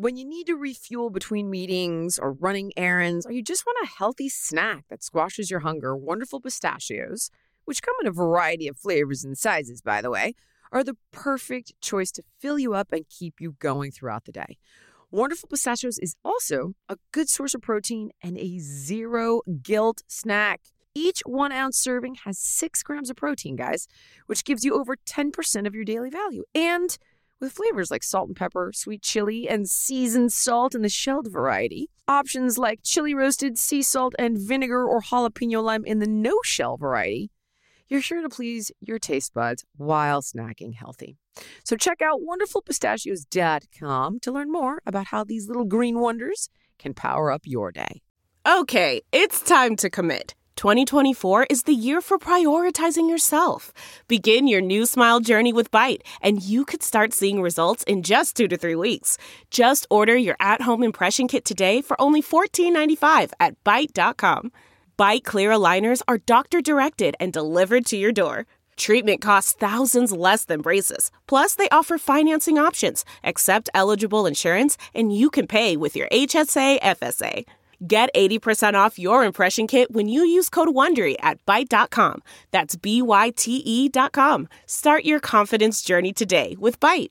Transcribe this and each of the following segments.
When you need to refuel between meetings or running errands, or you just want a healthy snack that squashes your hunger, Wonderful Pistachios, which come in a variety of flavors and sizes, by the way, are the perfect choice to fill you up and keep you going throughout the day. Wonderful Pistachios is also a good source of protein and a zero guilt snack. Each 1 ounce serving has 6 grams of protein, guys, which gives you over 10% of your daily value. And with flavors like salt and pepper, sweet chili, and seasoned salt in the shelled variety, options like chili roasted, sea salt, and vinegar or jalapeno lime in the no-shell variety, you're sure to please your taste buds while snacking healthy. So check out wonderfulpistachios.com to learn more about how these little green wonders can power up your day. Okay, it's time to commit. 2024 is the year for prioritizing yourself. Begin your new smile journey with Byte, and you could start seeing results in just 2 to 3 weeks. Just order your at-home impression kit today for only $14.95 at Byte.com. Byte Clear aligners are doctor-directed and delivered to your door. Treatment costs thousands less than braces. Plus, they offer financing options, accept eligible insurance, and you can pay with your HSA FSA. Get 80% off your impression kit when you use code WONDERY at Byte.com. That's BYTE.com. Start your confidence journey today with Byte.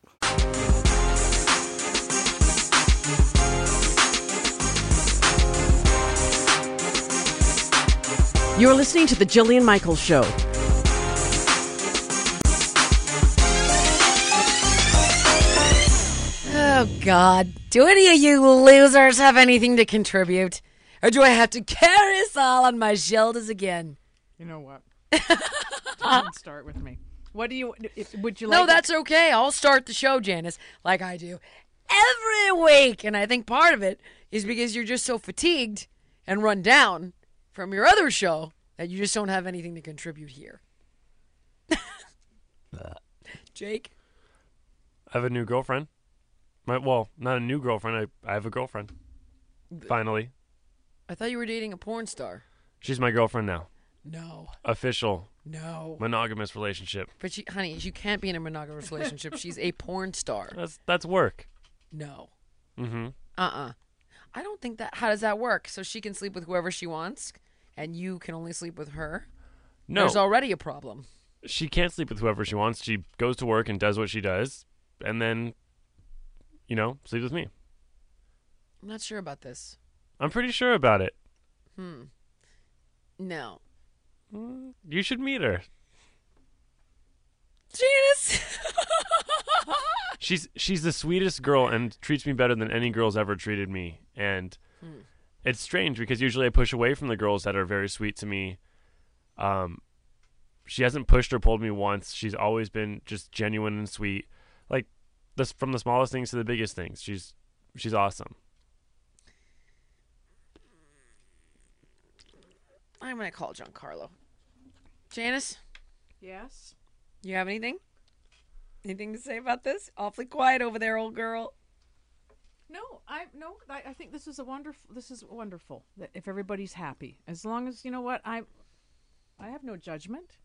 You're listening to The Jillian Michaels Show. Oh, God. Do any of you losers have anything to contribute? Or do I have to carry us all on my shoulders again? You know what? Don't start with me. What do you... Would you like... No, that's okay. I'll start the show, Janice, like I do every week. And I think part of it is because you're just so fatigued and run down from your other show that you just don't have anything to contribute here. Jake? I have a new girlfriend. Well, not a new girlfriend. I have a girlfriend. Finally. I thought you were dating a porn star. She's my girlfriend now. No. Official. No. Monogamous relationship. But honey, you can't be in a monogamous relationship. She's a porn star. That's work. No. Mm-hmm. I don't think that... How does that work? So she can sleep with whoever she wants, and you can only sleep with her? No. There's already a problem. She can't sleep with whoever she wants. She goes to work and does what she does, and then, sleeps with me. I'm not sure about this. I'm pretty sure about it. No. You should meet her. Janice! She's the sweetest girl and treats me better than any girl's ever treated me. And it's strange because usually I push away from the girls that are very sweet to me. She hasn't pushed or pulled me once. She's always been just genuine and sweet. Like from the smallest things to the biggest things. She's awesome. I'm going to call Giancarlo. Janice? Yes? You have anything? Anything to say about this? Awfully quiet over there, old girl. No, I think this is wonderful. That if everybody's happy, as long as, you know what, I have no judgment.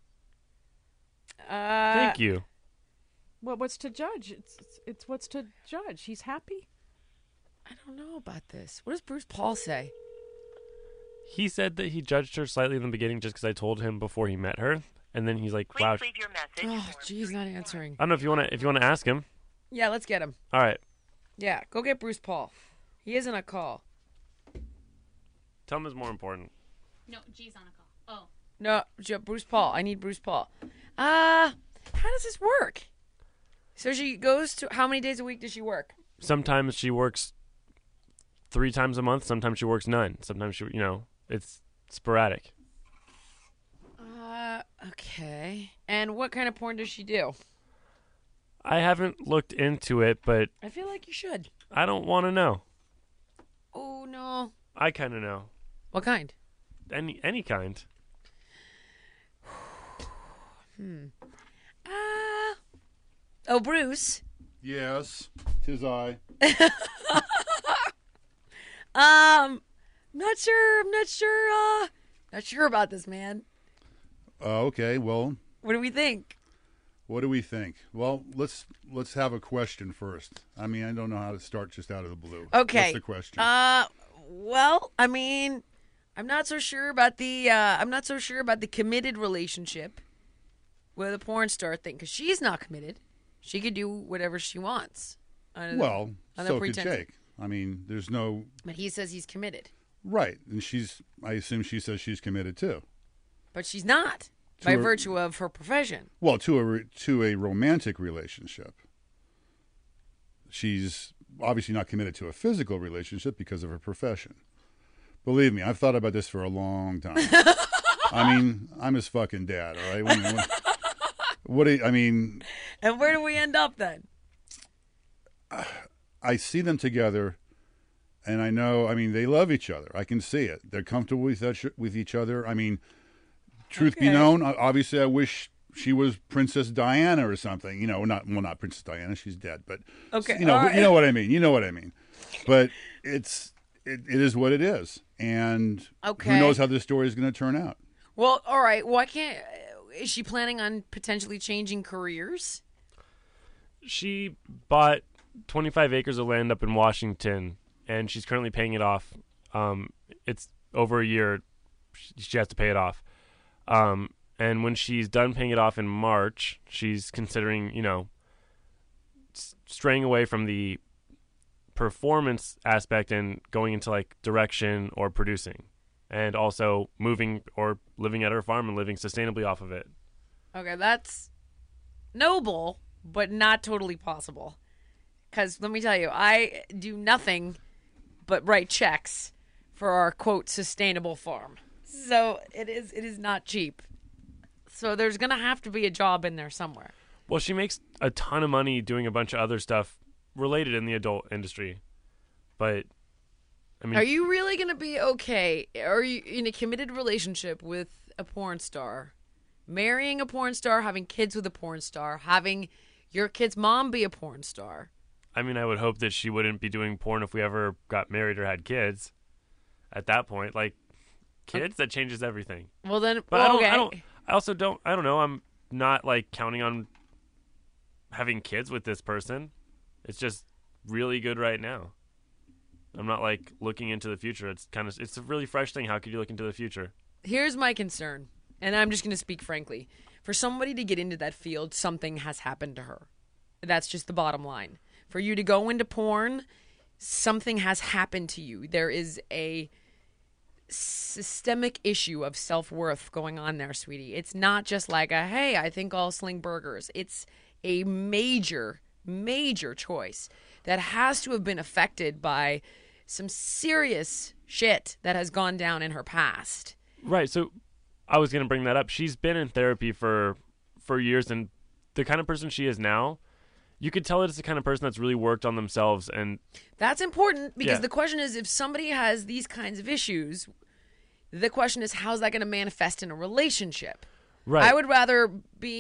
Thank you. Well, what's to judge? It's what's to judge. He's happy. I don't know about this. What does Bruce Paul say? He said that he judged her slightly in the beginning just because I told him before he met her, and then he's like, "Wow." Please leave your message. Oh, geez, not answering. I don't know if you want to ask him. Yeah, let's get him. All right. Yeah, go get Bruce Paul. He isn't a call. Tell him it's more important. No, G's on a call. Oh. No, Bruce Paul. I need Bruce Paul. How does this work? So she goes to... How many days a week does she work? Sometimes she works 3 times a month. Sometimes she works none. Sometimes she, it's sporadic. Okay. And what kind of porn does she do? I haven't looked into it, but I feel like you should. I don't want to know. Oh, no. I kind of know. What kind? Any kind. Oh, Bruce. Yes, 'tis I. Not sure about this, man. Okay, well, What do we think? What do we think? Well, let's have a question first. I mean, I don't know how to start just out of the blue. Okay. What's the question? Well, I mean, I'm not so sure about the committed relationship with a porn star thing, because she's not committed. She could do whatever she wants. Well, so could pretense. Jake. I mean, there's no But he says he's committed. right, and I assume she says she's committed too. But she's not, To by her- virtue of her profession. Well, to a romantic relationship. She's obviously not committed to a physical relationship because of her profession. Believe me, I've thought about this for a long time. I mean, I'm his fucking dad, all right? I mean, And where do we end up then? I see them together, and I know, I mean, they love each other. I can see it. They're comfortable with each other. I mean, truth be Okay. known, obviously I wish she was Princess Diana or something. You know, not Princess Diana. She's dead, but Okay, you know, all right. you know what I mean. You know what I mean. But it is what it is, and Okay. who knows how this story is going to turn out. Well, all right. Why can't? Is she planning on potentially changing careers? She bought 25 acres of land up in Washington, and she's currently paying it off. It's over a year. She has to pay it off. And when she's done paying it off in March, she's considering, straying away from the performance aspect and going into like direction or producing, and also moving or living at her farm and living sustainably off of it. Okay, that's noble, but not totally possible. Because let me tell you, I do nothing but write checks for our quote sustainable farm. So it is not cheap. So there's gonna have to be a job in there somewhere. Well, she makes a ton of money doing a bunch of other stuff related in the adult industry. But, I mean... Are you really gonna be okay? Are you in a committed relationship with a porn star? Marrying a porn star, having kids with a porn star, having your kid's mom be a porn star? I mean, I would hope that she wouldn't be doing porn if we ever got married or had kids. At that point, like, kids, that changes everything. Well then, But well, I don't know. I'm not, like, counting on having kids with this person. It's just really good right now. I'm not, like, looking into the future. It's a really fresh thing. How could you look into the future? Here's my concern, and I'm just going to speak frankly. For somebody to get into that field, something has happened to her. That's just the bottom line. For you to go into porn, something has happened to you. There is a systemic issue of self-worth going on there, sweetie. It's not just like hey, I think I'll sling burgers. It's a major, major choice that has to have been affected by some serious shit that has gone down in her past. Right, so I was going to bring that up. She's been in therapy for years, and the kind of person she is now, you could tell that it's the kind of person that's really worked on themselves. And that's important because Yeah. the question is, if somebody has these kinds of issues, the question is, how's that going to manifest in a relationship? right, I would rather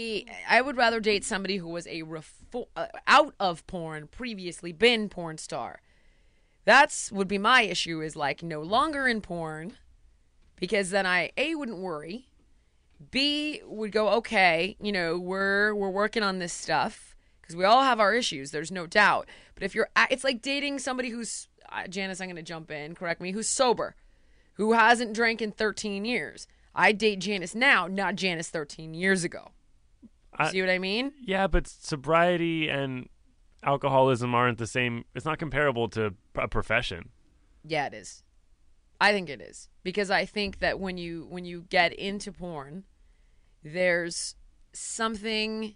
date somebody who was out of porn, previously been porn star. That's would be my issue, is like no longer in porn, because then I wouldn't worry, B would go, okay, we're working on this stuff because we all have our issues. There's no doubt. But if it's like dating somebody who's Janice, I'm going to jump in, correct me, who's sober, who hasn't drank in 13 years. I date Janice now, not Janice 13 years ago. See what I mean? yeah, but sobriety and alcoholism aren't the same. It's not comparable to a profession. Yeah, it is. I think it is, because I think that when you get into porn, there's something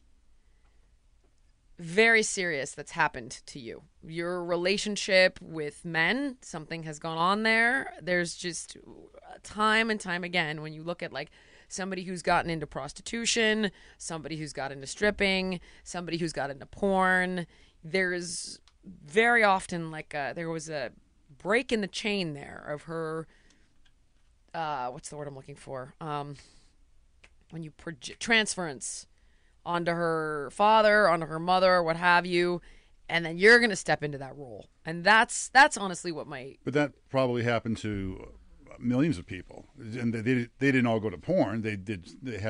very serious that's happened to you. Your relationship with men, something has gone on there. There's just time and time again when you look at like somebody who's gotten into prostitution, somebody who's got into stripping, somebody who's got into porn, there's very often like there was a break in the chain there of her what's the word I'm looking for, when you transference onto her father, onto her mother, what have you, and then you're going to step into that role. And that's honestly what But that probably happened to millions of people, and they didn't all go to porn. They had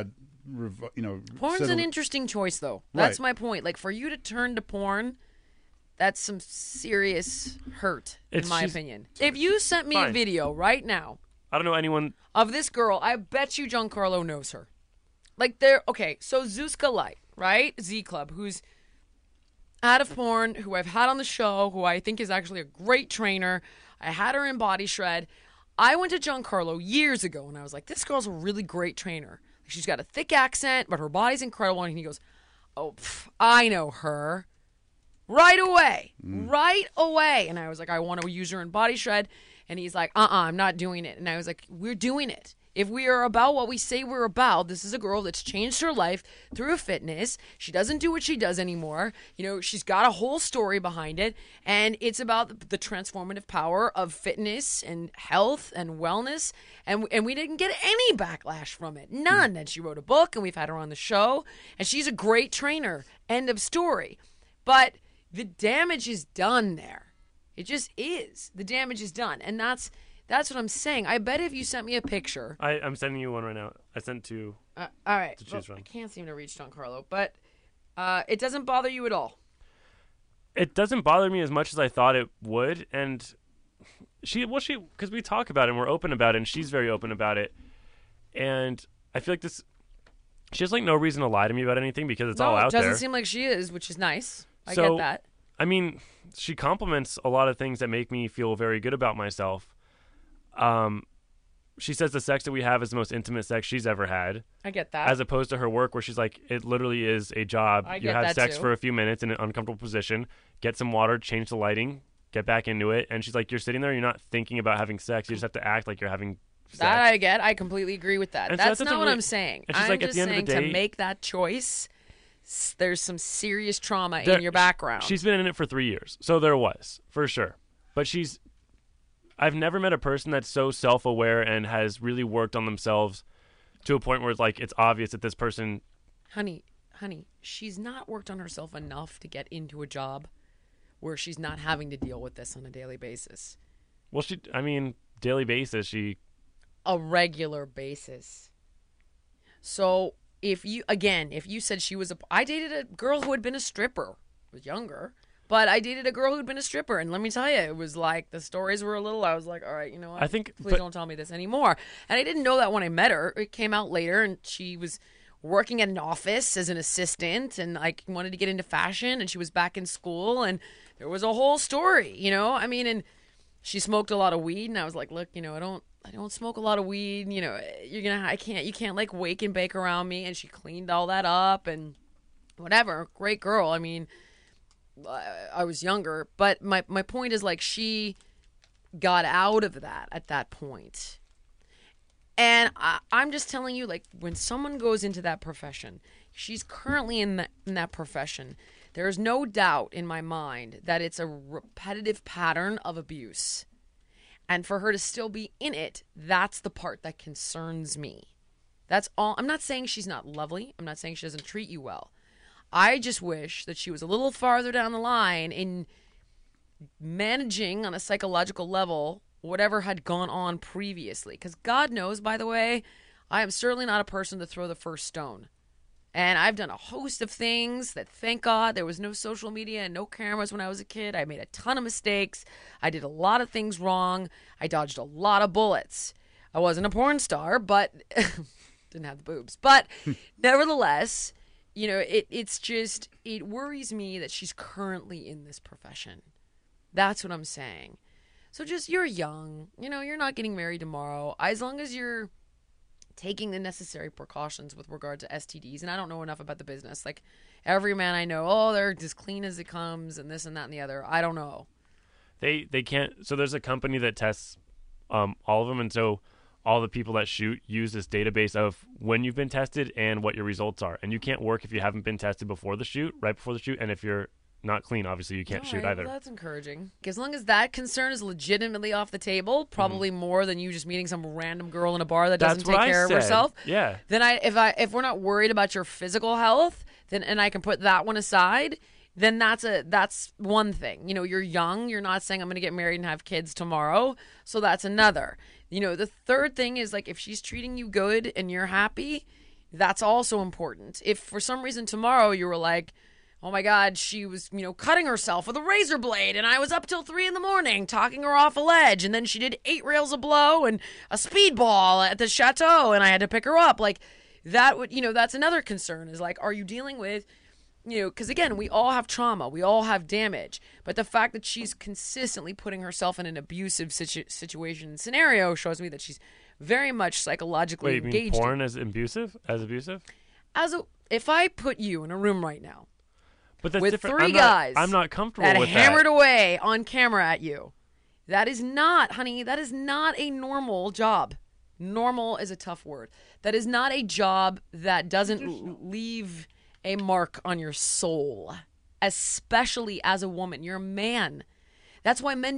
Porn's settle- an interesting choice, though. That's Right. my point. Like, for you to turn to porn, that's some serious hurt, in my opinion. If you sent me a Fine. video right now I don't know anyone. of this girl, I bet you Giancarlo knows her. Like, okay, so Zuzka Light, right? Z Club, who's out of porn, who I've had on the show, who I think is actually a great trainer. I had her in Body Shred. I went to Giancarlo years ago, and I was like, this girl's a really great trainer. She's got a thick accent, but her body's incredible. And he goes, oh, I know her. Right away. Right away. And I was like, I want to use her in Body Shred. And he's like, I'm not doing it. And I was like, we're doing it. If we are about what we say we're about, this is a girl that's changed her life through fitness. She doesn't do what she does anymore. You know, she's got a whole story behind it. And it's about the transformative power of fitness and health and wellness. And we didn't get any backlash from it. None. And she wrote a book, and we've had her on the show. And she's a great trainer. End of story. But the damage is done there. It just is. The damage is done. And that's what I'm saying. I bet if you sent me a picture. I'm sending you one right now. I sent two. All right. To choose from. I can't seem to reach Giancarlo, but it doesn't bother you at all. It doesn't bother me as much as I thought it would, and because we talk about it and we're open about it, and she's very open about it, and I feel like she has like no reason to lie to me about anything because it's all out it doesn't there. seem like she is, which is nice. I So, get that. I mean, she compliments a lot of things that make me feel very good about myself. She says the sex that we have is the most intimate sex she's ever had. I get that. As opposed to her work where she's like, it literally is a job. I You get have that sex too. for a few minutes in an uncomfortable position, get some water, change the lighting, get back into it. And she's like, you're sitting there, you're not thinking about having sex. You just have to act like you're having sex. That I get. I completely agree with that. And so That's that's not what really- I'm saying. and she's I'm like, at just the end of saying the day- to make that choice, there's some serious trauma There- in your background. She's been in it for 3 years. So there was, for sure. But I've never met a person that's so self-aware and has really worked on themselves to a point where it's like it's obvious that this person. Honey, she's not worked on herself enough to get into a job where she's not having to deal with this on a daily basis. Well, daily basis, A regular basis. So if you said she was I dated a girl who had been a stripper. I was younger. But I dated a girl who'd been a stripper, and let me tell you, it was like the stories were I was like, all right, you know what? I think- Please don't tell me this anymore. And I didn't know that when I met her. It came out later, and she was working at an office as an assistant, and like wanted to get into fashion, and she was back in school, and there was a whole story, you know? I mean, and she smoked a lot of weed, and I was like, look, you know, I don't smoke a lot of weed, you know, you can't like wake and bake around me. And she cleaned all that up and whatever. Great girl. I mean, I was younger, but my point is like she got out of that at that point. And I'm just telling you, like, when someone goes into that profession, she's currently in that profession. There is no doubt in my mind that it's a repetitive pattern of abuse. And for her to still be in it, that's the part that concerns me. That's all. I'm not saying she's not lovely. I'm not saying she doesn't treat you well. I just wish that she was a little farther down the line in managing on a psychological level whatever had gone on previously. Because God knows, by the way, I am certainly not a person to throw the first stone. And I've done a host of things that, thank God, there was no social media and no cameras when I was a kid. I made a ton of mistakes. I did a lot of things wrong. I dodged a lot of bullets. I wasn't a porn star, but didn't have the boobs. But nevertheless, you know, it worries me that she's currently in this profession. That's what I'm saying. So you're young, you know, you're not getting married tomorrow. As long as you're taking the necessary precautions with regard to STDs, and I don't know enough about the business. Like, every man I know, they're as clean as it comes and this and that and the other. I don't know. They can't. So there's a company that tests all of them, and so all the people that shoot use this database of when you've been tested and what your results are. And you can't work if you haven't been tested before the shoot, right before the shoot, and if you're not clean, obviously you can't shoot All right, either. well, that's encouraging. As long as that concern is legitimately off the table, probably more than you just meeting some random girl in a bar that doesn't That's what take I care of said. herself. Yeah. Then if we're not worried about your physical health, then and I can put that one aside, then that's one thing. You know, you're young. You're not saying I'm going to get married and have kids tomorrow. So that's another. You know, the third thing is like if she's treating you good and you're happy, That's also important. If for some reason tomorrow you were like, oh my God, she was, cutting herself with a razor blade and I was up till 3 a.m. talking her off a ledge, and then she did 8 rails of blow and a speedball at the chateau and I had to pick her up. Like that would, that's another concern is like, are you dealing with, because again, we all have trauma, we all have damage, but the fact that she's consistently putting herself in an abusive situation and scenario shows me that she's very much psychologically Wait, you engaged. mean porn as abusive? If I put you in a room right now But that's with different. 3 guys I'm not comfortable that with hammered that. away on camera at you, that is not, honey, that is not a normal job. Normal is a tough word. That is not a job that doesn't leave a mark on your soul, especially as a woman. You're a man. That's why men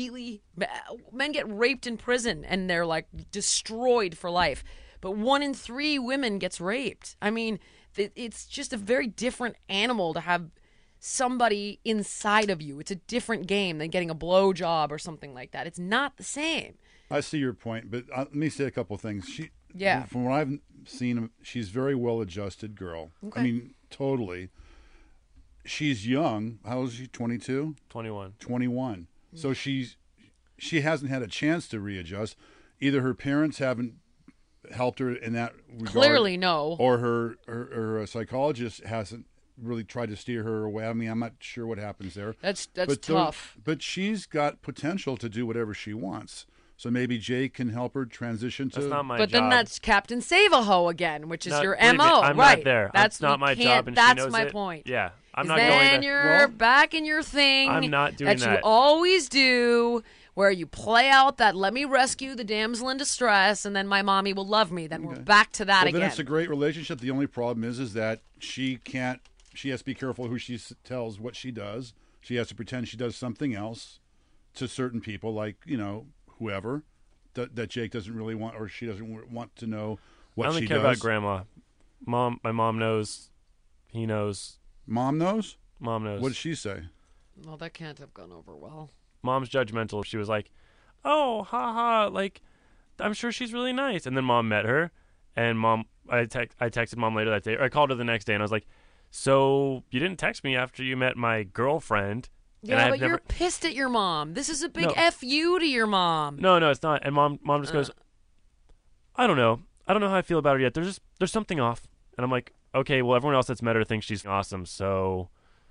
get raped in prison and they're like destroyed for life. But 1 in 3 women gets raped. I mean, it's just a very different animal to have somebody inside of you. It's a different game than getting a blowjob or something like that. It's not the same. I see your point, but let me say a couple things. Yeah. From what I've seen, she's a very well-adjusted girl. Okay. I mean, totally. She's young. How old is she? 22? 21. 21. So she hasn't had a chance to readjust. Either her parents haven't helped her in that regard. Clearly, no. Or her psychologist hasn't really tried to steer her away. I mean, I'm not sure what happens there. That's But tough. But she's got potential to do whatever she wants. So maybe Jake can help her transition to. That's not my But job. then that's Captain Save-A-Ho again, which is No, your believe me, MO. I'm right. not there. That's not my job, and she that's knows my it. point. Yeah, I'm 'Cause not then going to. you're back in your thing. I'm not doing that. that. You always do, where you play out that "let me rescue the damsel in distress," and then my mommy will love me. Then we're back to that Well, again. then it's a great relationship. The only problem is that she can't. She has to be careful who she tells what she does. She has to pretend she does something else to certain people, like whoever that Jake doesn't really want, or she doesn't want to know what I only she care does. about grandma. My mom knows. He knows. Mom knows. Mom knows. What did she say? Well, that can't have gone over well. Mom's judgmental. She was like, "Oh, haha, like, I'm sure she's really nice." And then Mom met her, and I texted Mom later that day. Or I called her the next day, and I was like, "So you didn't text me after you met my girlfriend?" Yeah, but you're pissed at your mom. This is a big No. F you to your mom. No, it's not. And Mom just goes, "I don't know. I don't know how I feel about her yet. There's something off." And I'm like, "Okay, well, everyone else that's met her thinks she's awesome, so."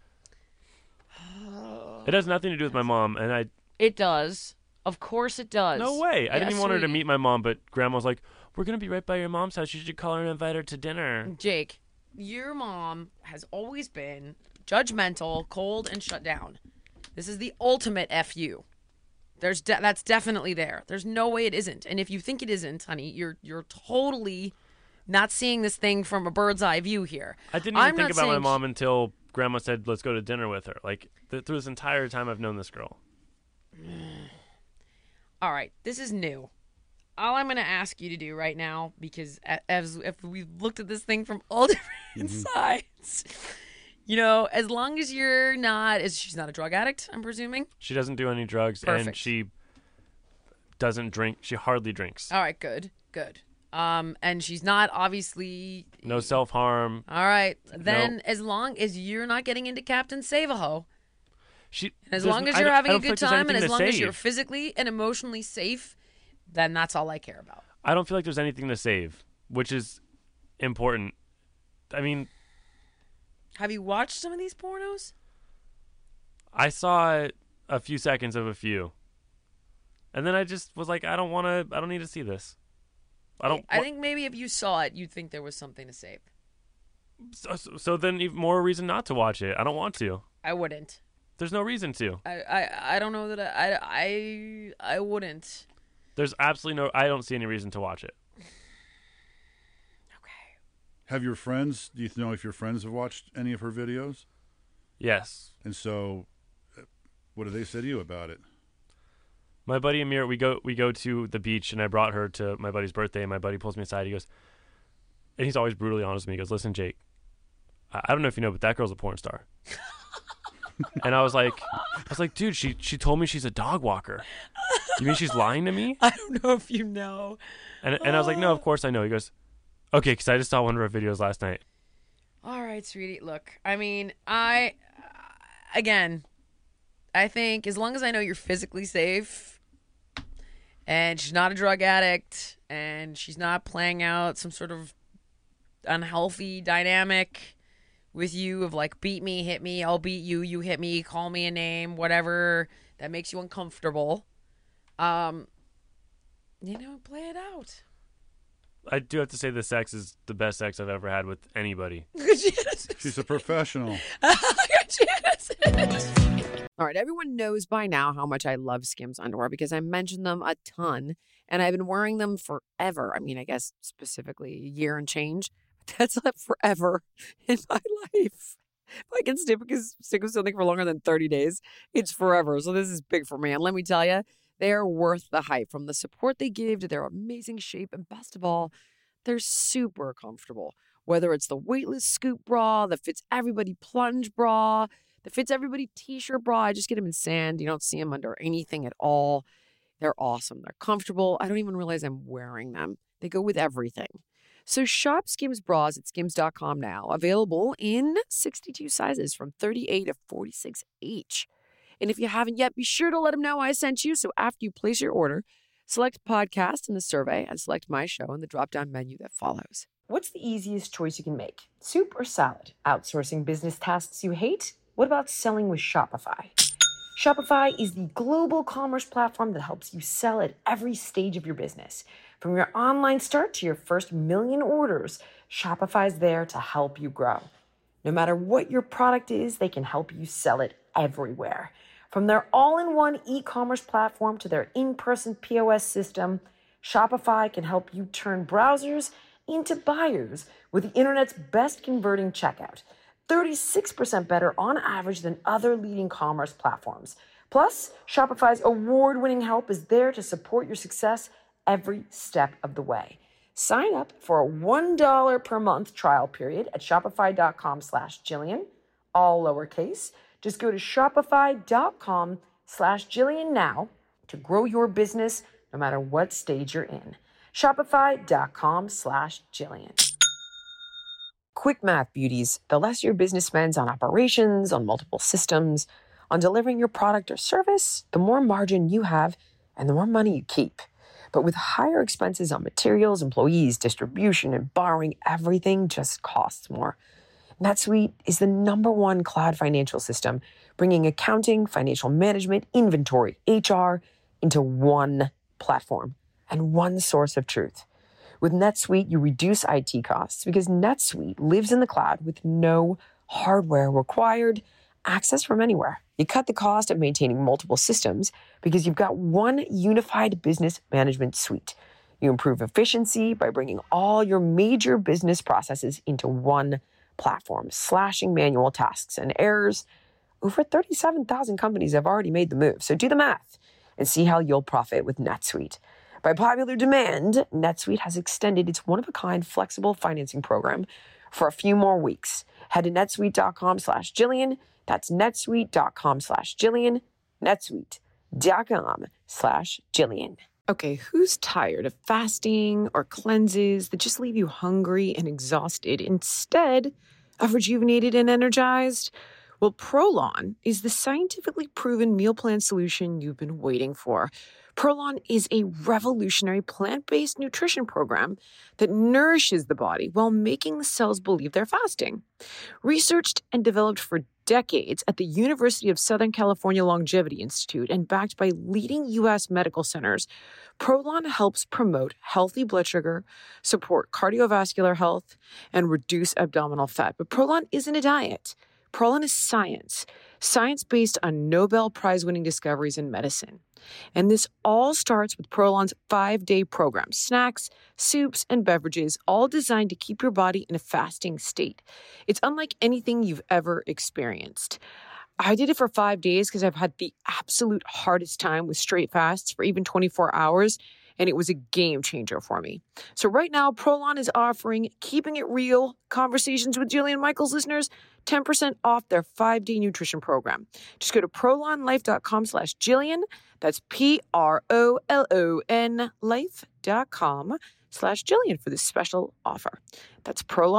It has nothing to do with my mom, and It does. Of course it does. no way. I didn't Yes, even want her to sweetie. meet my mom, but Grandma's like, "We're gonna be right by your mom's house. You should call her and invite her to dinner." Jake, your mom has always been judgmental, cold, and shut down. This is the ultimate FU. That's definitely there. There's no way it isn't. And if you think it isn't, honey, you're totally not seeing this thing from a bird's eye view here. I didn't even I'm think not about my saying mom until Grandma said, "Let's go to dinner with her." Like through this entire time, I've known this girl. All right, this is new. All I'm going to ask you to do right now, because as if we've looked at this thing from all different sides, as long as she's not a drug addict, I'm presuming. She doesn't do any drugs, and Perfect. she doesn't drink. She hardly drinks. All right, good. And she's not obviously. No self-harm. All right, then as long as you're not getting into Captain Save-A-Ho, as long as you're having a good time, and as long as you're physically and emotionally safe, then that's all I care about. I don't feel like there's anything to save, which is important. I mean, Have you watched some of these pornos? I saw a few seconds of a few, and then I just was like, I don't need to see this. I think maybe if you saw it, you'd think there was something to save. So then even more reason not to watch it. I don't want to. I wouldn't. There's no reason to. I don't know that I wouldn't. There's absolutely no. I don't see any reason to watch it. Okay. Have your friends? Do you know if your friends have watched any of her videos? Yes. And so, what do they say to you about it? My buddy Amir, we go to the beach, and I brought her to my buddy's birthday, and my buddy pulls me aside. He goes, and he's always brutally honest with me. He goes, "Listen, Jake, I don't know if you know, but that girl's a porn star." And I was like, dude, she told me she's a dog walker. You mean she's lying to me? I don't know if you know. And I was like, no, of course I know. He goes, Okay, because I just saw one of our videos last night. All right, sweetie. Look, I mean, again, I think as long as I know you're physically safe and she's not a drug addict and she's not playing out some sort of unhealthy dynamic with you of like, beat me, hit me, I'll beat you, you hit me, call me a name, whatever that makes you uncomfortable, play it out. I do have to say the sex is the best sex I've ever had with anybody. She's a professional. All right, everyone knows by now how much I love Skims underwear because I mentioned them a ton, and I've been wearing them forever. I mean, I guess specifically a year and change. That's not forever in my life. If I can stick with something for longer than 30 days, it's forever. So this is big for me. And let me tell you, they are worth the hype, from the support they give to their amazing shape. And best of all, they're super comfortable. Whether it's the weightless scoop bra, the fits everybody plunge bra, the fits everybody t-shirt bra. I just get them in sand. You don't see them under anything at all. They're awesome. They're comfortable. I don't even realize I'm wearing them. They go with everything. So shop Skims bras at skims.com now. Available in 62 sizes from 38 to 46 each. And if you haven't yet, be sure to let them know I sent you. So after you place your order, select podcast in the survey and select my show in the drop-down menu that follows. What's the easiest choice you can make? Soup or salad? Outsourcing business tasks you hate? What about selling with Shopify? Shopify is the global commerce platform that helps you sell at every stage of your business. From your online start to your first million orders, Shopify's there to help you grow. No matter what your product is, they can help you sell it everywhere. From their all-in-one e-commerce platform to their in-person POS system, Shopify can help you turn browsers into buyers with the internet's best converting checkout. 36% better on average than other leading commerce platforms. Plus, Shopify's award-winning help is there to support your success every step of the way. Sign up for a $1 per month trial period at shopify.com/Jillian, all lowercase. Just go to shopify.com/Jillian now to grow your business no matter what stage you're in. Shopify.com/Jillian. Quick math, beauties. The less your business spends on operations, on multiple systems, on delivering your product or service, the more margin you have and the more money you keep. But with higher expenses on materials, employees, distribution, and borrowing, everything just costs more. NetSuite is the #1 cloud financial system, bringing accounting, financial management, inventory, HR into one platform and one source of truth. With NetSuite, you reduce IT costs because NetSuite lives in the cloud with no hardware required, access from anywhere. You cut the cost of maintaining multiple systems because you've got one unified business management suite. You improve efficiency by bringing all your major business processes into one platform, slashing manual tasks and errors. Over 37,000 companies have already made the move. So do the math and see how you'll profit with NetSuite. By popular demand, NetSuite has extended its one-of-a-kind flexible financing program for a few more weeks. Head to netsuite.com/Jillian. That's netsuite.com/Jillian. netsuite.com/Jillian. Okay, who's tired of fasting or cleanses that just leave you hungry and exhausted instead of rejuvenated and energized? Well, Prolon is the scientifically proven meal plan solution you've been waiting for. Prolon is a revolutionary plant-based nutrition program that nourishes the body while making the cells believe they're fasting. Researched and developed for decades at the University of Southern California Longevity Institute and backed by leading U.S. medical centers, Prolon helps promote healthy blood sugar, support cardiovascular health, and reduce abdominal fat. But Prolon isn't a diet. Prolon is science based on Nobel Prize-winning discoveries in medicine. And this all starts with Prolon's 5-day program, snacks, soups, and beverages, all designed to keep your body in a fasting state. It's unlike anything you've ever experienced. I did it for 5 days because I've had the absolute hardest time with straight fasts for even 24 hours, and it was a game changer for me. So right now, Prolon is offering Keeping It Real Conversations with Jillian Michaels listeners 10% off their 5-day nutrition program. Just go to prolonlife.com/Jillian. That's PROLON life.com/Jillian prolonlife.com/Jillian for this special offer. That's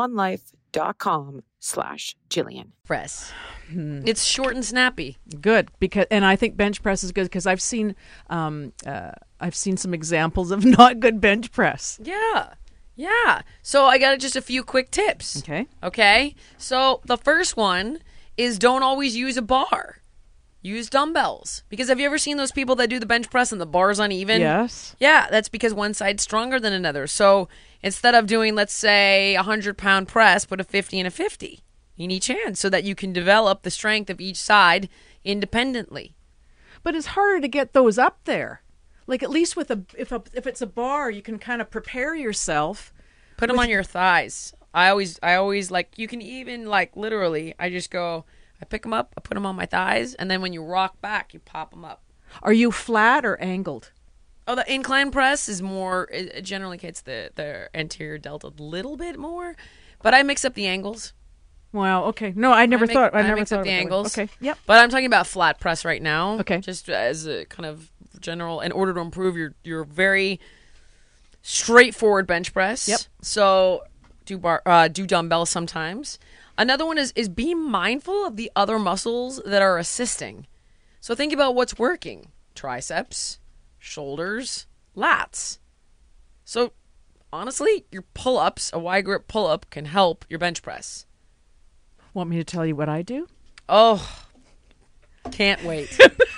prolonlife.com/Jillian. Press. It's short and snappy. Good, and I think bench press is good because I've seen some examples of not good bench press. Yeah. So I got just a few quick tips. Okay. So the first one is don't always use a bar. Use dumbbells. Because have you ever seen those people that do the bench press and the bar's uneven? Yes. Yeah, that's because one side's stronger than another. So instead of doing, let's say, 100-pound press, put a 50 and a 50 in each hand so that you can develop the strength of each side independently. But it's harder to get those up there. Like at least with if it's a bar, you can kind of prepare yourself. Put them on your thighs. I always like, you can even like literally, I just go, I pick them up, I put them on my thighs, and then when you rock back, you pop them up. Are you flat or angled? Oh, the incline press is more, it generally hits the anterior delta a little bit more, but I mix up the angles. Wow, okay. No, I never thought up of the angles. Okay, yep. But I'm talking about flat press right now. Okay. Just as a kind of general, in order to improve your very straightforward bench press. Yep. So do dumbbells sometimes. Another one is be mindful of the other muscles that are assisting. So think about what's working. Triceps, shoulders, lats. So honestly, your pull-ups, a wide grip pull-up can help your bench press. Want me to tell you what I do? Oh, can't wait.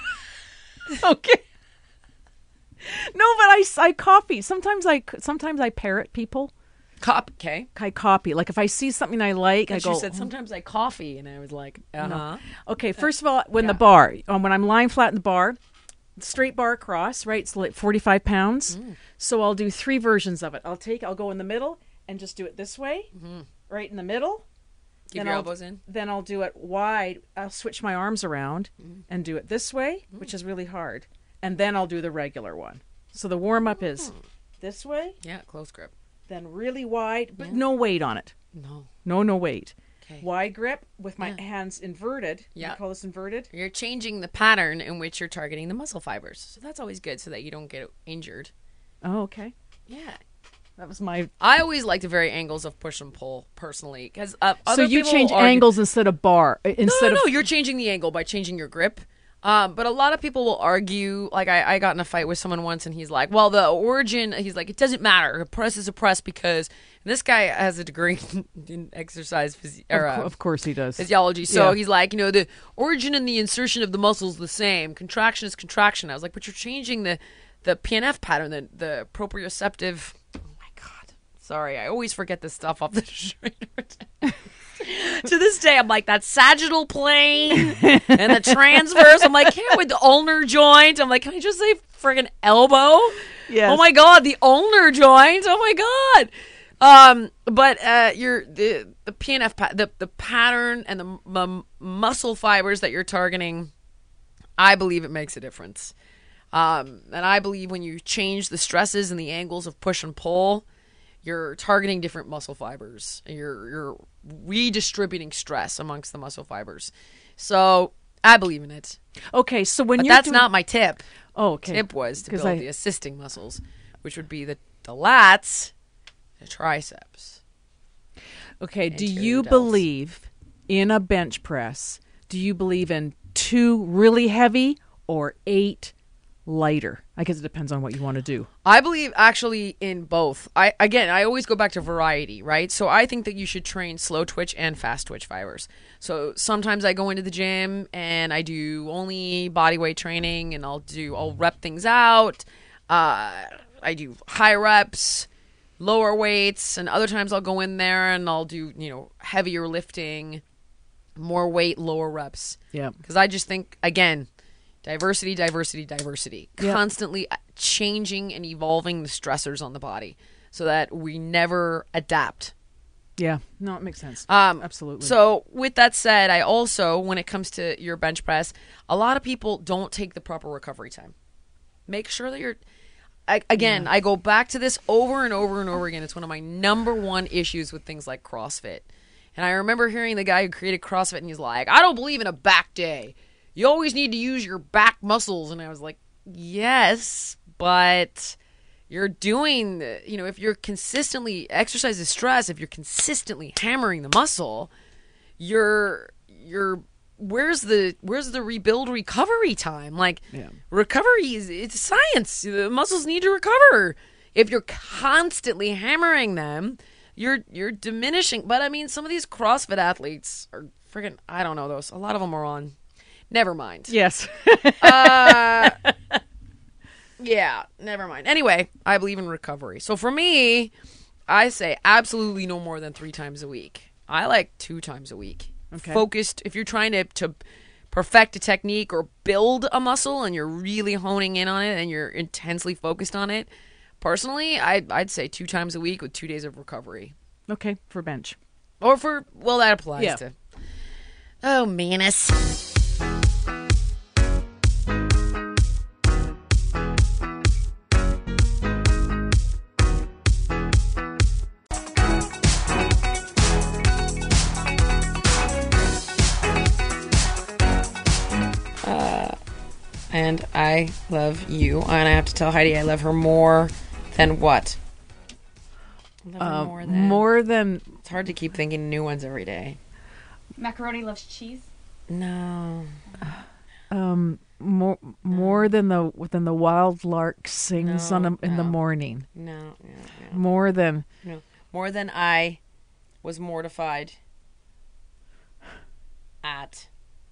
Okay. No, but I copy. Sometimes I parrot people. Okay. I copy. Like if I see something I like, I go. She said sometimes I coffee, and I was like, No. Okay, first of all, when I'm lying flat in the bar, straight bar across, right? It's like 45 pounds. So I'll do 3 versions of it. I'll go in the middle and just do it this way, right in the middle. Keep your elbows in. Then I'll do it wide. I'll switch my arms around and do it this way, which is really hard. And then I'll do the regular one. So the warm-up is this way. Yeah, close grip. Then really wide, but no weight on it. No weight. Okay. Wide grip with my hands inverted. Yeah. We call this inverted. You're changing the pattern in which you're targeting the muscle fibers. So that's always good so that you don't get injured. Oh, okay. Yeah. That was my... I always like the very angles of push and pull, personally. Cause, so you change angles instead of bar? No, you're changing the angle by changing your grip. But a lot of people will argue, like I got in a fight with someone once and he's like, well, the origin, he's like, it doesn't matter. A press is a press because this guy has a degree in exercise of course he does. Physiology. So he's like, the origin and the insertion of the muscle is the same. Contraction is contraction. I was like, but you're changing the PNF pattern, the proprioceptive. Oh my God. Sorry, I always forget this stuff off the trainer. To this day, I'm like, that sagittal plane and the transverse. I'm like, with the ulnar joint. I'm like, can I just say friggin' elbow? Yes. Oh my God, the ulnar joint. Oh my God. But the PNF, the pattern and the muscle fibers that you're targeting, I believe it makes a difference. And I believe when you change the stresses and the angles of push and pull, you're targeting different muscle fibers. You're redistributing stress amongst the muscle fibers. So I believe in it. Okay, so that's not my tip. Oh, okay. Tip was to build the assisting muscles, which would be the lats, the triceps. Okay, do you believe in a bench press? Do you believe in 2 really heavy or 8 lighter? I guess it depends on what you want to do. I believe actually in both. I always go back to variety, right? So I think that you should train slow twitch and fast twitch fibers. So sometimes I go into the gym and I do only body weight training and I'll rep things out. I do high reps, lower weights, and other times I'll go in there and I'll do, heavier lifting, more weight, lower reps. Yeah. Because I just think, again, diversity. Yep. Constantly changing and evolving the stressors on the body so that we never adapt. Yeah. No, it makes sense. Absolutely. So with that said, I also, when it comes to your bench press, a lot of people don't take the proper recovery time. Make sure that you're... I go back to this over and over and over again. It's one of my number one issues with things like CrossFit. And I remember hearing the guy who created CrossFit and he's like, I don't believe in a back day. You always need to use your back muscles. And I was like, yes, but you're doing, if you're consistently, exercise is stress, if you're consistently hammering the muscle, you're where's the rebuild recovery time? Like, recovery it's science. The muscles need to recover. If you're constantly hammering them, you're diminishing. But I mean, some of these CrossFit athletes are freaking, I don't know those. A lot of them are on. Never mind. Yes. Yeah, never mind. Anyway, I believe in recovery. So for me, I say absolutely no more than 3 times a week. I like 2 times a week. Okay. Focused, if you're trying to perfect a technique or build a muscle and you're really honing in on it and you're intensely focused on it, personally, I'd say 2 times a week with 2 days of recovery. Okay, for bench. Or that applies to. Oh, Manus. And I love you. And I have to tell Heidi I love her more than what? More than... It's hard to keep thinking new ones every day. Macaroni loves cheese. No. More than the wild lark sings in the morning. No. More than... No. More than I was mortified at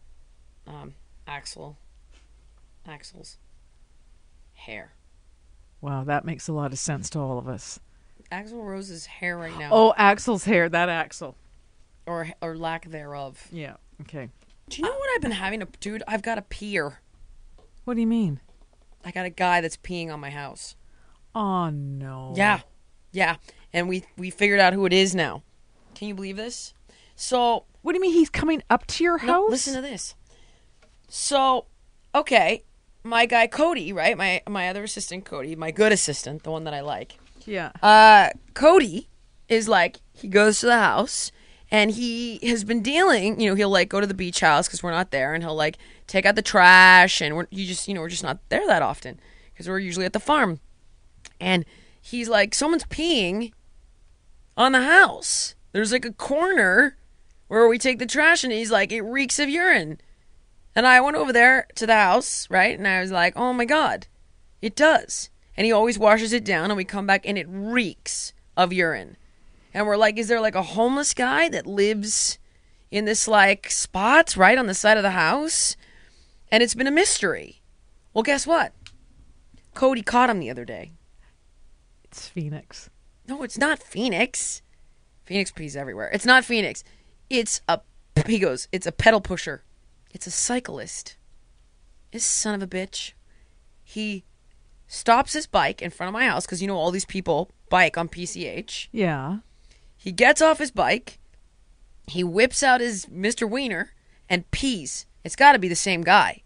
Axel's hair. Wow, that makes a lot of sense to all of us. Axel Rose's hair right now. Oh, Axel's hair, that Axel. Or lack thereof. Yeah, okay. Do you know what I've been having to... Dude, I've got a peer. What do you mean? I got a guy that's peeing on my house. Oh, no. Yeah. And we figured out who it is now. Can you believe this? So... What do you mean he's coming up to your house? No, listen to this. So, okay... My guy Cody, right? My other assistant Cody, my good assistant, the one that I like. Yeah. Cody is like, he goes to the house and he has been dealing, he'll like go to the beach house because we're not there, and he'll like take out the trash, and we're just not there that often because we're usually at the farm. And he's like, someone's peeing on the house. There's like a corner where we take the trash, and he's like, it reeks of urine. And I went over there to the house, right? And I was like, oh my God, it does. And he always washes it down, and we come back and it reeks of urine. And we're like, is there like a homeless guy that lives in this like spot right on the side of the house? And it's been a mystery. Well, guess what? Cody caught him the other day. It's Phoenix. No, it's not Phoenix. Phoenix pees everywhere. It's not Phoenix. It's a pedal pusher. It's a cyclist. This son of a bitch. He stops his bike in front of my house because, all these people bike on PCH. Yeah. He gets off his bike. He whips out his Mr. Wiener and pees. It's got to be the same guy.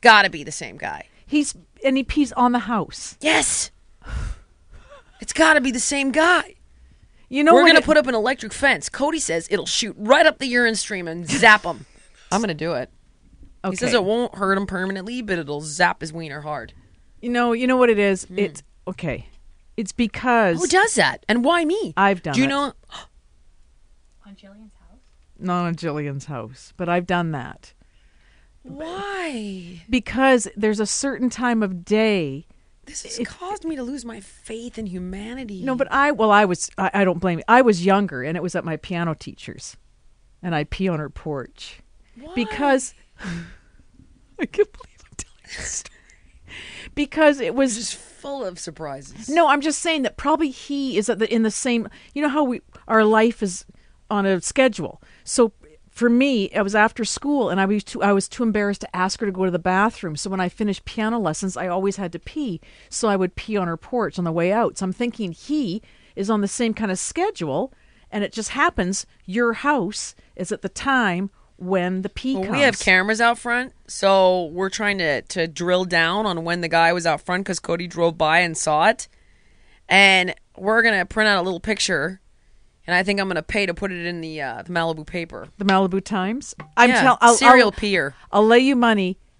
He pees on the house. Yes. It's got to be the same guy. We're going to put up an electric fence. Cody says it'll shoot right up the urine stream and zap him. I'm going to do it. Okay. He says it won't hurt him permanently, but it'll zap his wiener hard. You know what it is? It's okay. It's because... Who does that? And why me? I've done it. Do you know... On Jillian's house? Not on Jillian's house, but I've done that. Why? Because there's a certain time of day... This has caused me to lose my faith in humanity. No, but I don't blame you. I was younger, and it was at my piano teacher's. And I'd pee on her porch. Why? Because... I can't believe I'm telling this story. Because it was just full of surprises. No, I'm just saying that probably he is in the same. You know how our life is on a schedule. So for me, it was after school, and I was too embarrassed to ask her to go to the bathroom. So when I finished piano lessons, I always had to pee. So I would pee on her porch on the way out. So I'm thinking he is on the same kind of schedule, and it just happens your house is at the time when the pee comes. We have cameras out front, so we're trying to drill down on when the guy was out front because Cody drove by and saw it. And we're going to print out a little picture, and I think I'm going to pay to put it in the Malibu paper. The Malibu Times? Serial peer. I'll lay you money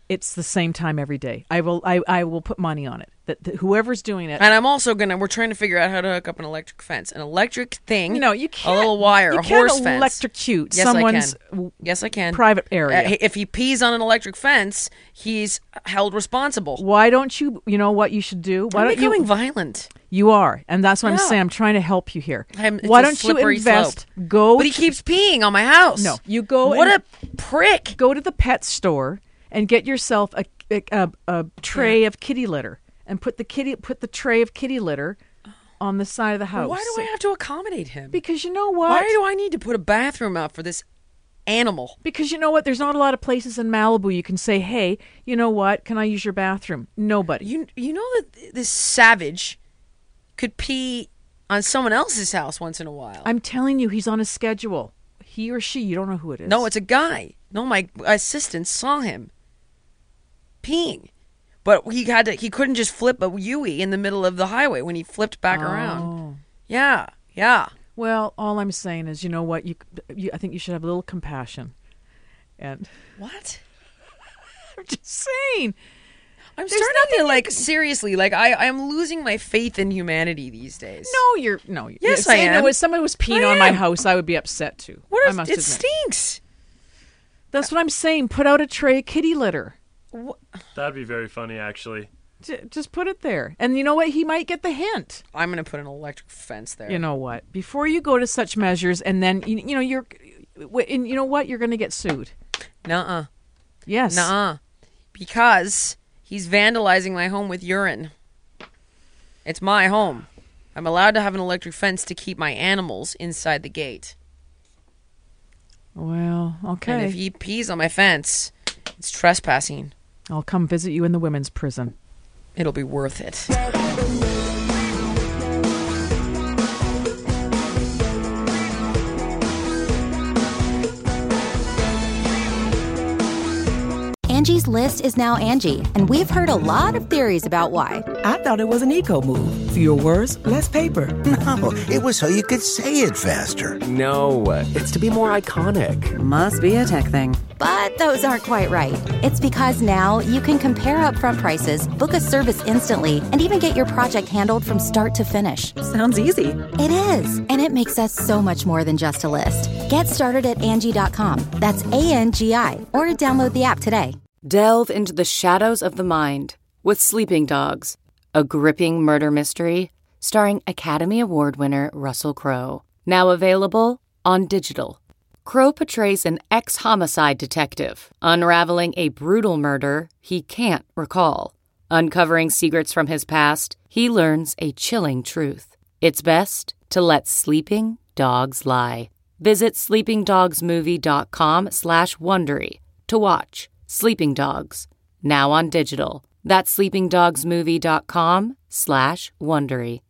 it's the same time every day. I will put money on it that whoever's doing it. And I'm also we're trying to figure out how to hook up an electric fence. An electric thing. No, you can't. A little wire, a horse fence. Electrocute Yes, someone's Yes, I can. private area. If he pees on an electric fence, he's held responsible. Why don't you know what you should do? Why I'm don't becoming you violent. You are, and that's what I'm Yeah. saying. I'm trying to help you here. It's Why a don't you slippery invest? slope. But he keeps peeing on my house. No, you go. What and a prick. Go to the pet store and get yourself a tray of kitty litter, and put the tray of kitty litter on the side of the house. Why do I have to accommodate him? Because you know what? Why do I need to put a bathroom out for this animal? Because you know what? There's not a lot of places in Malibu you can say, "Hey, you know what? Can I use your bathroom?" Nobody. You know that this savage could pee on someone else's house once in a while. I'm telling you, he's on a schedule. He or she, you don't know who it is. No, it's a guy. No, my assistant saw him peeing. But he couldn't just flip a Yui in the middle of the highway when he flipped back around. Yeah. Well, all I'm saying is, you know what? I think you should have a little compassion. And what? I'm just saying. I'm starting to seriously, I'm losing my faith in humanity these days. No. Yes, I am. If someone was peeing on my house, I would be upset too. What if I must it admit. stinks? That's what I'm saying. Put out a tray of kitty litter. That'd be very funny, actually. Just put it there. And you know what? He might get the hint. I'm going to put an electric fence there. You know what? Before you go to such measures, and then, you know what? You're going to get sued. Nuh-uh. Yes. Nuh-uh. Because he's vandalizing my home with urine. It's my home. I'm allowed to have an electric fence to keep my animals inside the gate. Well, okay. And if he pees on my fence, it's trespassing. I'll come visit you in the women's prison. It'll be worth it. Angie's List is now Angie, and we've heard a lot of theories about why. I thought it was an eco move. Fewer words, less paper. No, it was so you could say it faster. No, it's to be more iconic. Must be a tech thing. But those aren't quite right. It's because now you can compare upfront prices, book a service instantly, and even get your project handled from start to finish. Sounds easy. It is, and it makes us so much more than just a list. Get started at Angie.com. That's ANGI, or download the app today. Delve into the shadows of the mind with Sleeping Dogs, a gripping murder mystery starring Academy Award winner Russell Crowe. Now available on digital. Crowe portrays an ex-homicide detective unraveling a brutal murder he can't recall. Uncovering secrets from his past, he learns a chilling truth. It's best to let sleeping dogs lie. Visit sleepingdogsmovie.com/Wondery to watch Sleeping Dogs, now on digital. That's sleepingdogsmovie.com/Wondery.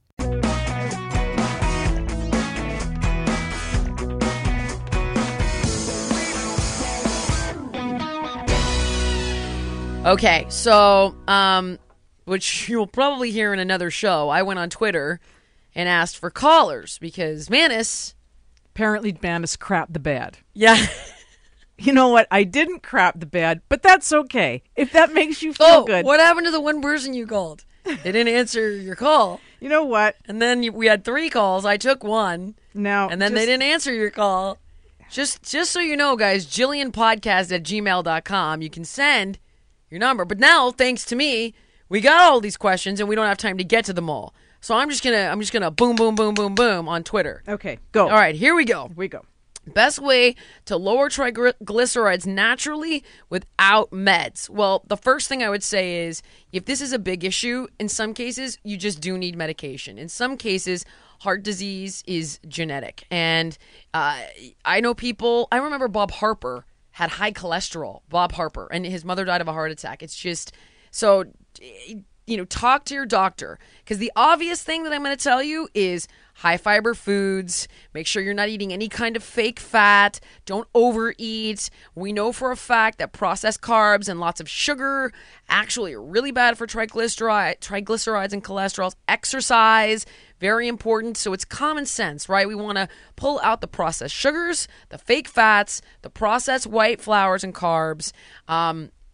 Okay, so, which you'll probably hear in another show, I went on Twitter and asked for callers because Manus... Apparently Manus crapped the bed. Yeah. You know what? I didn't crap the bed, but that's okay. If that makes you feel good. What happened to the one person you called? They didn't answer your call. You know what? And then we had 3 calls. I took one. Now, and then they didn't answer your call. Just so you know, guys, JillianPodcast@gmail.com. You can send your number. But now, thanks to me, we got all these questions and we don't have time to get to them all. So I'm just gonna boom, boom, boom, boom, boom on Twitter. Okay, go. All right, here we go. Here we go. Best way to lower triglycerides naturally without meds. Well, the first thing I would say is if this is a big issue, in some cases, you just do need medication. In some cases, heart disease is genetic. And I know people, I remember Bob Harper had high cholesterol, Bob Harper, and his mother died of a heart attack. It's just, so, talk to your doctor. Because the obvious thing that I'm going to tell you is high fiber foods. Make sure you're not eating any kind of fake fat. Don't overeat. We know for a fact that processed carbs and lots of sugar actually are really bad for triglycerides and cholesterols. Exercise, very important. So it's common sense, right? We want to pull out the processed sugars, the fake fats, the processed white flours and carbs.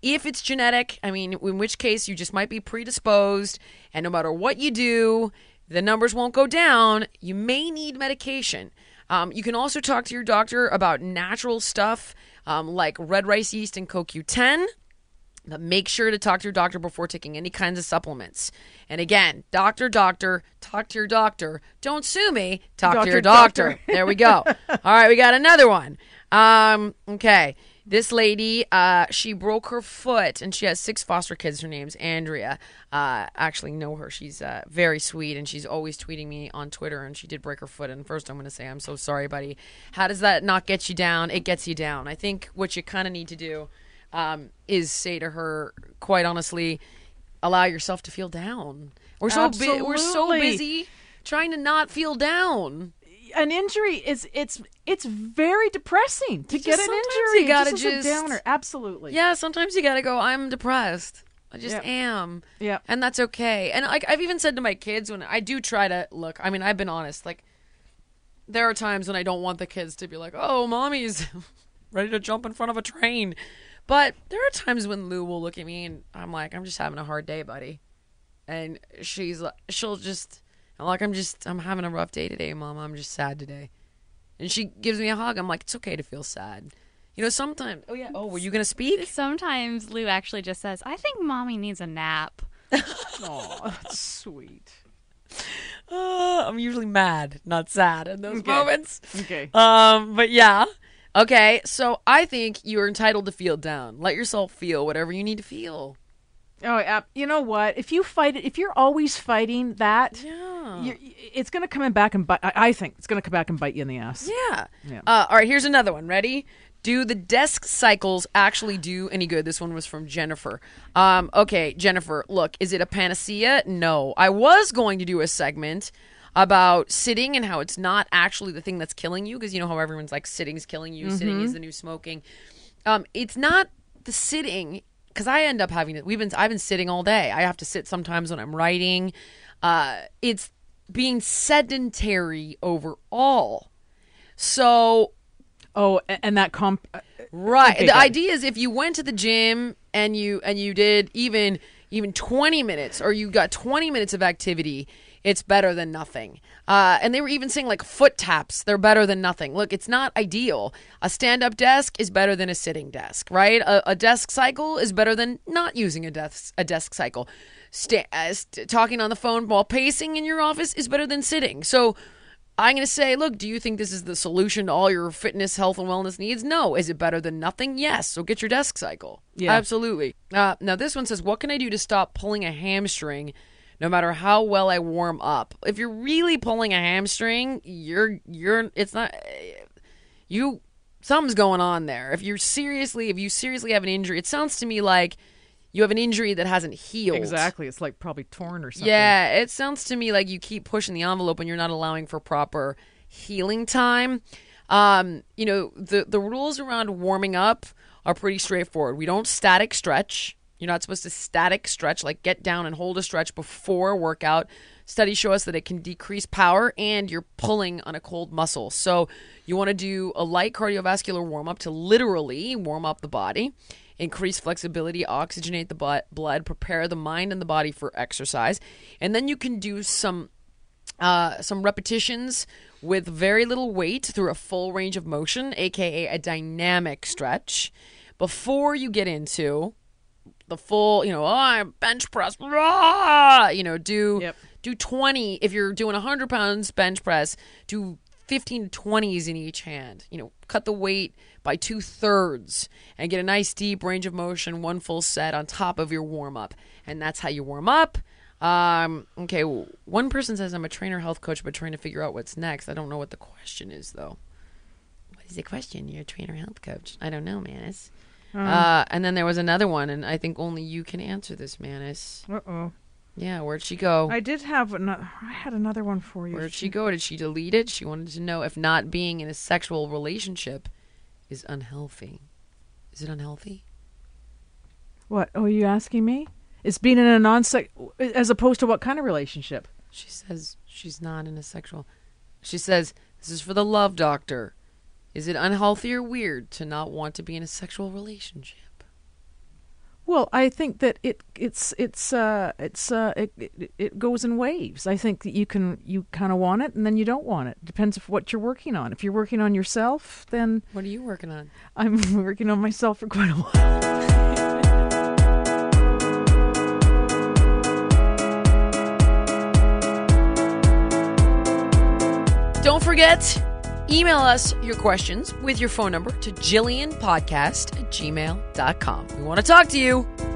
if it's genetic, I mean, in which case you just might be predisposed, and no matter what you do, the numbers won't go down. You may need medication. You can also talk to your doctor about natural stuff like red rice yeast and CoQ10. But make sure to talk to your doctor before taking any kinds of supplements. And again, doctor, talk to your doctor. Don't sue me. Talk to your doctor. There we go. All right, we got another one. Okay. This lady, she broke her foot, and she has 6 foster kids. Her name's Andrea. Actually know her. She's very sweet, and she's always tweeting me on Twitter, and she did break her foot. And first I'm going to say, I'm so sorry, buddy. How does that not get you down? It gets you down. I think what you kind of need to do is say to her, quite honestly, allow yourself to feel down. We're so busy trying to not feel down. An injury it's very depressing to get an injury. You gotta just a downer. Absolutely. Yeah, sometimes you gotta go, I'm depressed. I just am. Yeah. And that's okay. And I've even said to my kids, when I do try to look, I mean, I've been honest, like, there are times when I don't want the kids to be like, oh, mommy's ready to jump in front of a train. But there are times when Lou will look at me and I'm like, I'm just having a hard day, buddy. And she'll just, I'm like, I'm having a rough day today, Mom. I'm just sad today. And she gives me a hug. I'm like, it's okay to feel sad. You know, sometimes, were you going to speak? Sometimes Lou actually just says, I think Mommy needs a nap. Oh, that's sweet. I'm usually mad, not sad in those moments. Okay. But yeah. Okay, so I think you're entitled to feel down. Let yourself feel whatever you need to feel. Oh, you know what? If you fight it, if you're always fighting that, it's going to come back and bite. I think it's going to come back and bite you in the ass. Yeah. All right, here's another one. Ready? Do the desk cycles actually do any good? This one was from Jennifer. Okay, Jennifer, look, is it a panacea? No. I was going to do a segment about sitting and how it's not actually the thing that's killing you, because you know how everyone's like, sitting's killing you, sitting is the new smoking. It's not the sitting, because I end up having it. I've been sitting all day. I have to sit sometimes when I'm writing. It's being sedentary overall. So, and that right. Okay, the idea is if you went to the gym and you did even 20 minutes, or you got 20 minutes of activity, it's better than nothing. And they were even saying like foot taps, they're better than nothing. Look, it's not ideal. A stand-up desk is better than a sitting desk, right? A desk cycle is better than not using a desk cycle. Talking on the phone while pacing in your office is better than sitting. So I'm going to say, look, do you think this is the solution to all your fitness, health, and wellness needs? No. Is it better than nothing? Yes. So get your desk cycle. Yeah. Absolutely. Now this one says, what can I do to stop pulling a hamstring no matter how well I warm up? If you're really pulling a hamstring, something's going on there. If you seriously have an injury, it sounds to me like you have an injury that hasn't healed. Exactly. It's like probably torn or something. Yeah, it sounds to me like you keep pushing the envelope and you're not allowing for proper healing time. The rules around warming up are pretty straightforward. We don't static stretch. You're not supposed to static stretch, like get down and hold a stretch before a workout. Studies show us that it can decrease power and you're pulling on a cold muscle. So you want to do a light cardiovascular warm-up to literally warm up the body, increase flexibility, oxygenate the blood, prepare the mind and the body for exercise. And then you can do some repetitions with very little weight through a full range of motion, aka a dynamic stretch, before you get into the full, I'm bench press, do 20. If you're doing 100 pounds bench press, do 15 to 20s in each hand. Cut the weight by 2/3 and get a nice deep range of motion, one full set on top of your warm up. And that's how you warm up. Okay, one person says, I'm a trainer health coach, but trying to figure out what's next. I don't know what the question is, though. What is the question? You're a trainer health coach. I don't know, Manus. And then there was another one, and I think only you can answer this, Manus. Uh-oh. Yeah, where'd she go? I had another one for you. Where'd she go? Did she delete it? She wanted to know if not being in a sexual relationship is unhealthy. Is it unhealthy? What? Oh, are you asking me? It's being in a non-sex, as opposed to what kind of relationship? She says she's not in a sexual. She says, this is for the love doctor. Is it unhealthy or weird to not want to be in a sexual relationship? Well, I think that it goes in waves. I think that you kind of want it and then you don't want it. Depends on what you're working on. If you're working on yourself, then what are you working on? I'm working on myself for quite a while. Don't forget, email us your questions with your phone number to JillianPodcast@gmail.com. We want to talk to you.